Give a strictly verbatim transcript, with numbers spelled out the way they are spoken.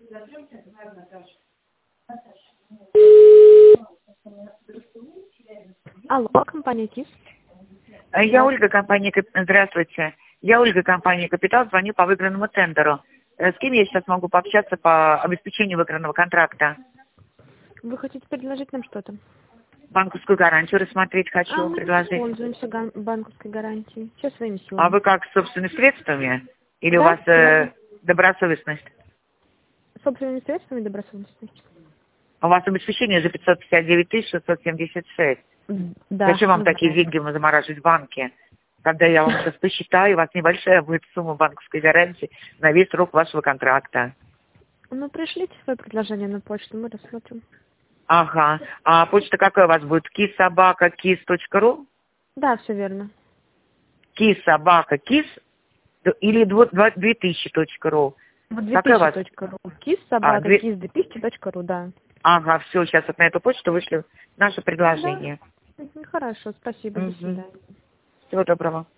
Алло, компания КИС. Я Ольга, компания Кап- Здравствуйте. Я Ольга, компания Капитал, звоню по выигранному тендеру. Э, С кем я сейчас могу пообщаться по обеспечению выигранного контракта? Вы хотите предложить нам что-то? Банковскую гарантию рассмотреть А хочу, мы не предложить. пользуемся ган- банковской гарантией. Все своими силами. А вы как, с собственными средствами? Или у Да, вас э, верно. добросовестность? Собственными средствами добросовестности. А у вас обеспечение за пятьсот пятьдесят девять тысяч шестьсот семьдесят шесть. Да. Зачем вам мы такие знаем. деньги замораживать в банке? Когда я вам сейчас посчитаю, у вас небольшая будет сумма банковской гарантии на весь срок вашего контракта. Ну, пришлите свое предложение на почту, мы рассмотрим. Ага. А почта какая у вас будет? кис собака кис точка ру? Да, все верно. кис собака кис или две тысячи точка ру? Вот Какая у вас? две тысячи точка ру. КИС, А, собака, две... КИС, две тысячи точка ру, да. Ага, все, сейчас вот на эту почту вышли наше Да. предложение. Мгм, хорошо, спасибо, до Угу. свидания. Всего доброго.